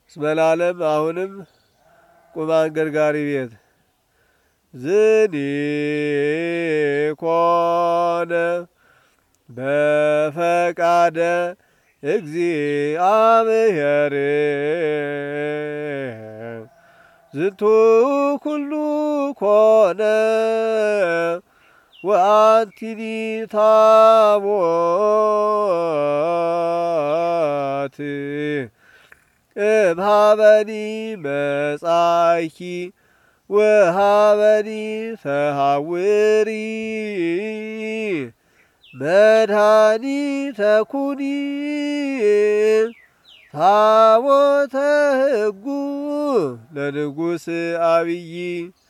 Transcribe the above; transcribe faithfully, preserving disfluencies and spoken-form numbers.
እስመላለም አሁንም ቁማን ገርጋሪ ቤት ዝኒ ኮነ በፈቃደ እግዚአብሔር ዝንቱ ኩሉ ኮነ ወአንቲኒ ታቦት እምኀበኒ መጻእኪ ወኀበኒ ተሐውሪ መድኃኒተ ኩኒ ታቦተ ሕጉ ለንጉሥ አብይ